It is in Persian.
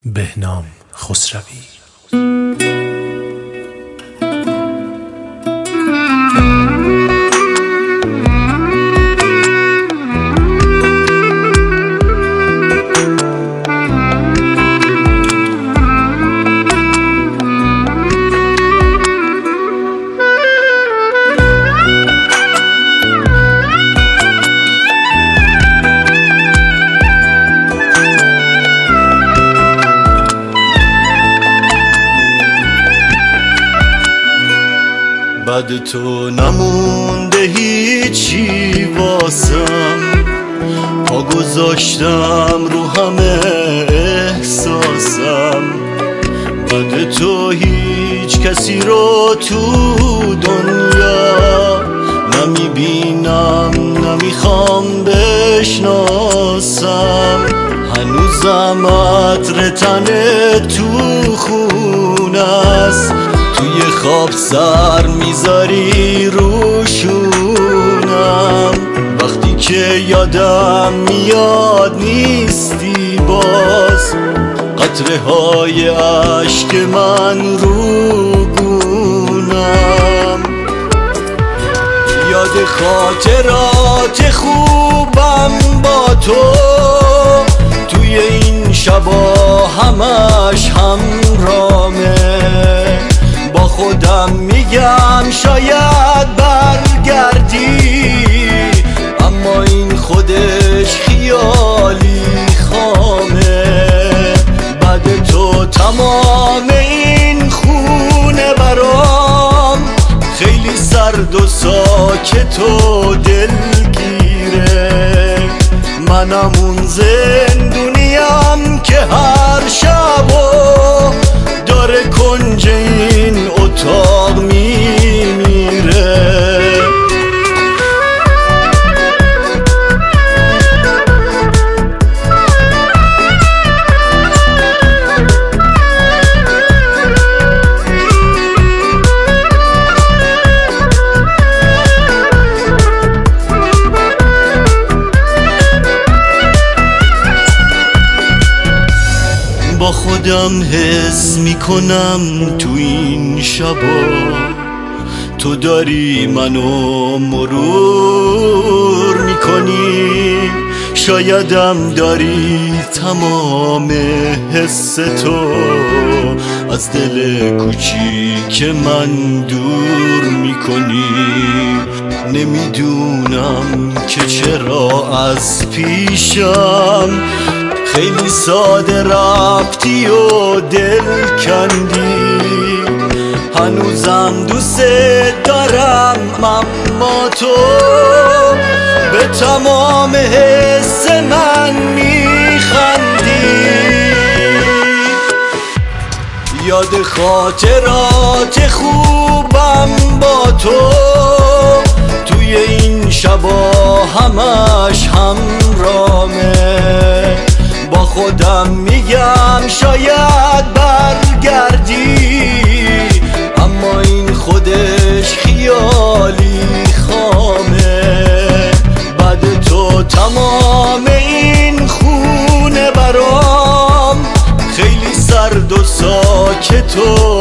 بهنام خسروی. بعد تو نمونده هیچی واسم، پا گذاشتم رو همه احساسم. بعد تو هیچ کسی رو تو دنیا نمیبینم، نمیخوام بشناسم. هنوزم عطر تنه تو خونه است، توی خواب سر میذاری روشونم. وقتی که یادم میاد نیستی باز، قطره های عشق من رو گونم. یاد خاطرات خوبم با تو توی این شبا همش همرامه. با خودم میگم شاید برگردی، اما این خودش خیالی خامه. بعد تو تمام این خونه برام خیلی سرد و ساکت و دلگیره. منم اون زندونیم که هر شبو داره کنج این اتاق میمیره. با خودم حس میکنم تو این شبا تو داری منو مرور میکنی. شایدم داری تمام حس تو از دل کوچیک من دور میکنی. نمیدونم که چرا از پیشم خیلی ساده رفتی و دل کندی. هنوزم دوست دارم اما تو به تمام حس من میخندی. یاد خاطرات خوبم با تو توی این شبا همش همرامه. با خودم میگم شاید برگردی، اما این خودش خیالی خامه. بعد تو تمام این خونه برام خیلی سرد و ساکت و